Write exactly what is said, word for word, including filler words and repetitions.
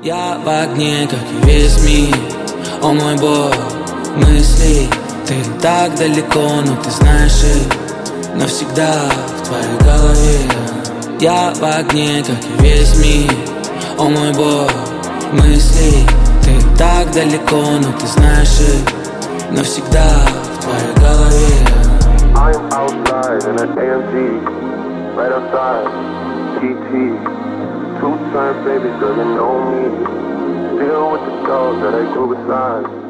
Я в огне, как и весь мир. О мой бог, мысли. Ты так далеко, но ты знаешь их навсегда в твоей голове. Я в огне, как и весь мир. О мой бог, мысли. Ты так далеко, но ты знаешь их навсегда в твоей голове. I am outside in an A M G, right outside, T T. Two times, baby girl, you know me. Still with the dogs that I grew beside.